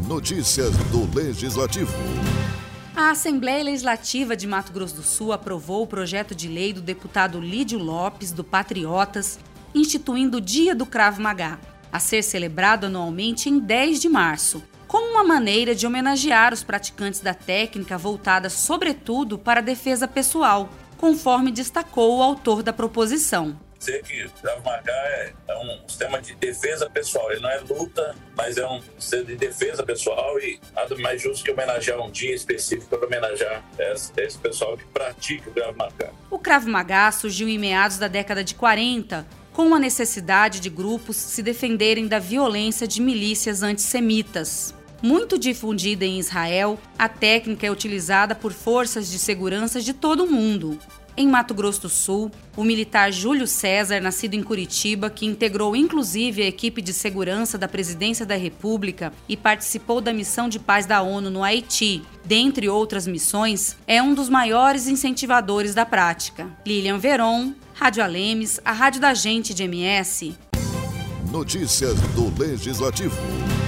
Notícias do Legislativo. A Assembleia Legislativa de Mato Grosso do Sul aprovou o projeto de lei do deputado Lídio Lopes, do Patriotas, instituindo o Dia do Krav Maga, a ser celebrado anualmente em 10 de março, como uma maneira de homenagear os praticantes da técnica voltada sobretudo para a defesa pessoal, conforme destacou o autor da proposição. Dizer que o Krav Maga é um sistema de defesa pessoal, ele não é luta, mas é um sistema de defesa pessoal e nada mais justo que homenagear um dia específico para homenagear esse pessoal que pratica o Krav Maga. O Krav Maga surgiu em meados da década de 40, com a necessidade de grupos se defenderem da violência de milícias antissemitas. Muito difundida em Israel, a técnica é utilizada por forças de segurança de todo o mundo. Em Mato Grosso do Sul, o militar Júlio César, nascido em Curitiba, que integrou inclusive a equipe de segurança da Presidência da República e participou da missão de paz da ONU no Haiti, dentre outras missões, é um dos maiores incentivadores da prática. Lilian Veron, Rádio Alemes, a rádio da gente de MS. Notícias do Legislativo.